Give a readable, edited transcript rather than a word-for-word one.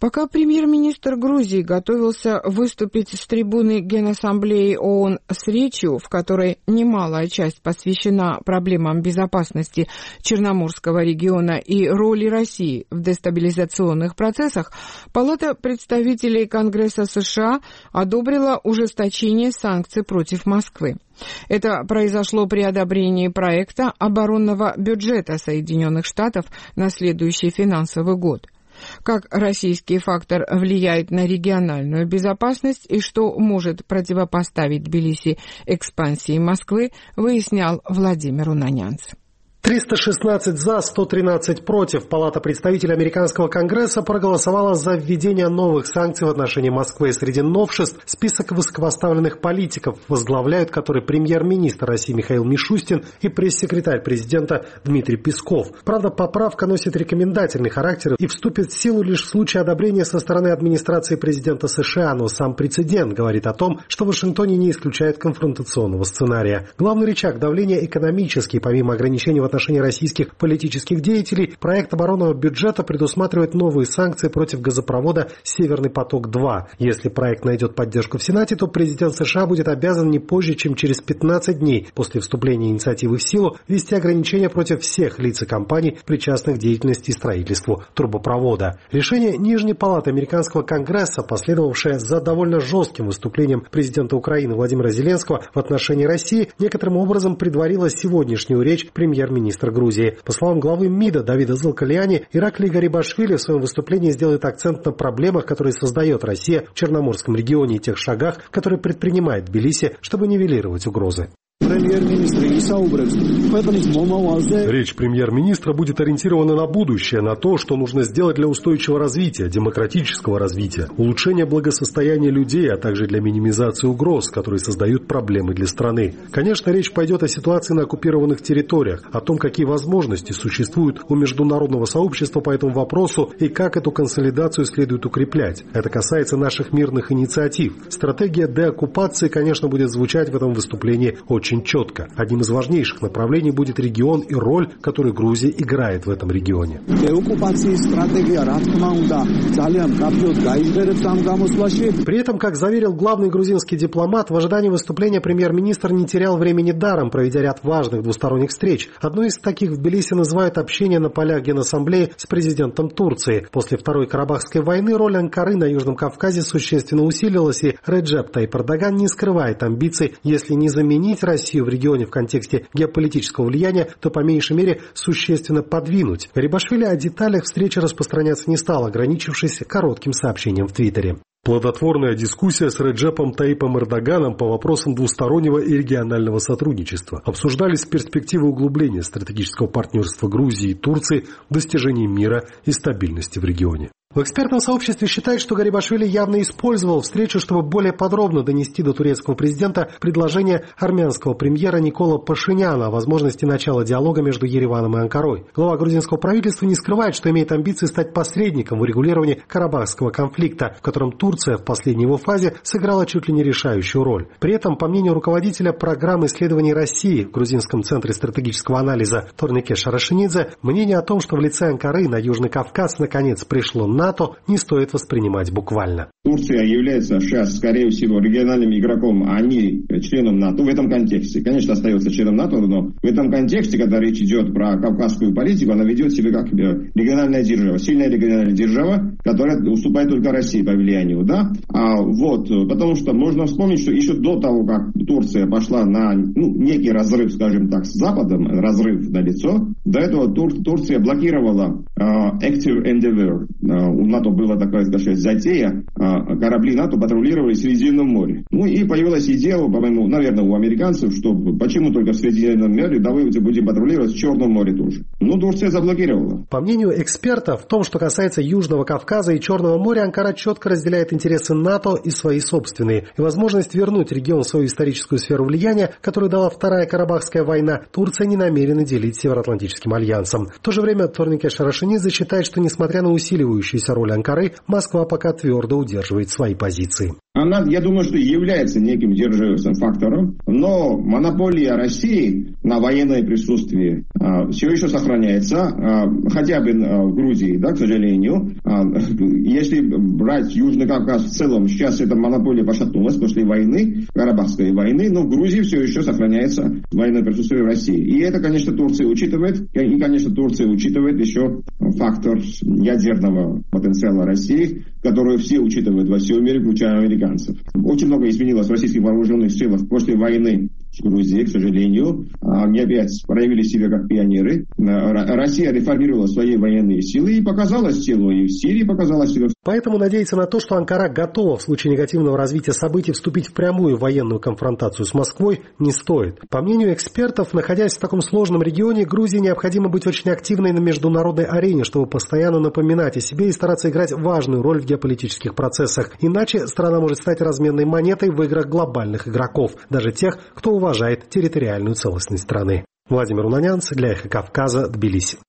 Пока премьер-министр Грузии готовился выступить с трибуны Генассамблеи ООН с речью, в которой немалая часть посвящена проблемам безопасности Черноморского региона и роли России в дестабилизационных процессах, Палата представителей Конгресса США одобрила ужесточение санкций против Москвы. Это произошло при одобрении проекта оборонного бюджета Соединенных Штатов на следующий финансовый год. Как российский фактор влияет на региональную безопасность и что может противопоставить Тбилиси экспансии Москвы, выяснял Владимир Унанянц. 316 за, 113 против. Палата представителей американского Конгресса проголосовала за введение новых санкций в отношении Москвы. Среди новшеств список высокопоставленных политиков, возглавляют который премьер-министр России Михаил Мишустин и пресс-секретарь президента Дмитрий Песков. Правда, поправка носит рекомендательный характер и вступит в силу лишь в случае одобрения со стороны администрации президента США, но сам прецедент говорит о том, что в Вашингтоне не исключает конфронтационного сценария. Главный рычаг давления экономический. Помимо ограничений в отношении российских политических деятелей, проект оборонного бюджета предусматривает новые санкции против газопровода «Северный поток-2». Если проект найдет поддержку в Сенате, то президент США будет обязан не позже, чем через 15 дней после вступления инициативы в силу ввести ограничения против всех лиц и компаний, причастных к деятельности и строительству трубопровода. Решение Нижней палаты американского Конгресса, последовавшее за довольно жестким выступлением президента Украины Владимира Зеленского в отношении России, некоторым образом предварило сегодняшнюю речь премьер-министра Грузии. По словам главы МИДа Давида Зылкаляни, Ираклий Гарибашвили в своем выступлении сделает акцент на проблемах, которые создает Россия в Черноморском регионе и тех шагах, которые предпринимает Тбилиси, чтобы нивелировать угрозы. Речь премьер-министра будет ориентирована на будущее, на то, что нужно сделать для устойчивого развития, демократического развития, улучшения благосостояния людей, а также для минимизации угроз, которые создают проблемы для страны. Конечно, речь пойдет о ситуации на оккупированных территориях, о том, какие возможности существуют у международного сообщества по этому вопросу и как эту консолидацию следует укреплять. Это касается наших мирных инициатив. Стратегия деоккупации, конечно, будет звучать в этом выступлении очень четко. Одним из важнейших направлений будет регион и роль, которую Грузия играет в этом регионе. При этом, как заверил главный грузинский дипломат, в ожидании выступления премьер-министр не терял времени даром, проведя ряд важных двусторонних встреч. Одной из таких в Тбилиси называют общение на полях Генассамблеи с президентом Турции. После Второй Карабахской войны роль Анкары на Южном Кавказе существенно усилилась, и Реджеп Тайип Эрдоган не скрывает амбиций, если не заменить Россию в регионе в контексте геополитического влияния, то по меньшей мере существенно подвинуть. Гарибашвили о деталях встречи распространяться не стал, ограничившись коротким сообщением в Твиттере. Плодотворная дискуссия с Реджепом Таипом Эрдоганом по вопросам двустороннего и регионального сотрудничества. Обсуждались перспективы углубления стратегического партнерства Грузии и Турции в достижении мира и стабильности в регионе. В экспертном сообществе считают, что Гарибашвили явно использовал встречу, чтобы более подробно донести до турецкого президента предложение армянского премьера Никола Пашиняна о возможности начала диалога между Ереваном и Анкарой. Глава грузинского правительства не скрывает, что имеет амбиции стать посредником в урегулировании карабахского конфликта, в котором Турция в последней его фазе сыграла чуть ли не решающую роль. При этом, по мнению руководителя программы исследований России в Грузинском центре стратегического анализа Торнике Шарашинидзе, мнение о том, что в лице Анкары на Южный Кавказ наконец пришло НАТО, не стоит воспринимать буквально. Турция является сейчас, скорее всего, региональным игроком, а не членом НАТО в этом контексте. Конечно, остается членом НАТО, но в этом контексте, когда речь идет про кавказскую политику, она ведет себя как региональная держава, сильная региональная держава, которая уступает только России по влиянию, да? Потому что можно вспомнить, что еще до того, как Турция пошла на некий разрыв, скажем так, с Западом, разрыв налицо, до этого Турция блокировала Active Endeavour. У НАТО была такая, скажем, затея, корабли НАТО патрулировали в Средиземном море. И появилась идея, по-моему, наверное, у американцев, что почему только в Средиземном море, давайте будем патрулировать в Черном море тоже. Турция заблокировала. По мнению экспертов, в том, что касается Южного Кавказа и Черного моря, Анкара четко разделяет интересы НАТО и свои собственные. И возможность вернуть регион в свою историческую сферу влияния, которую дала Вторая Карабахская война, Турция не намерена делить с Североатлантическим альянсом. В то же время Торнике Шарашинидзе считает, что несмотря на усиливающуюся роль Анкары, Москва пока твердо удерживает свои позиции. она, я думаю, что является неким держащим фактором, но монополия России на военное присутствие все еще сохраняется, хотя бы в Грузии, да, к сожалению. Если брать Южный Кавказ в целом, сейчас эта монополия пошатнулась после войны, Карабахской войны, но в Грузии все еще сохраняется военное присутствие России. И это, конечно, Турция учитывает, и, конечно, Турция учитывает еще фактор ядерного потенциала России, которую все учитывают во всем мире, включая американцев. Очень много изменилось в российских вооруженных силах после войны с Грузией, к сожалению. Они опять проявили себя как пионеры. Россия реформировала свои военные силы и показала силу, и в Сирии показала силу. Поэтому надеяться на то, что Анкара готова в случае негативного развития событий вступить в прямую военную конфронтацию с Москвой, не стоит. По мнению экспертов, находясь в таком сложном регионе, Грузии необходимо быть очень активной на международной арене, чтобы постоянно напоминать о себе и стараться играть важную роль в геополитических процессах. Иначе страна может стать разменной монетой в играх глобальных игроков, даже тех, кто уважает территориальную целостность страны. Владимир Унанян для «Эхо Кавказа», Тбилиси.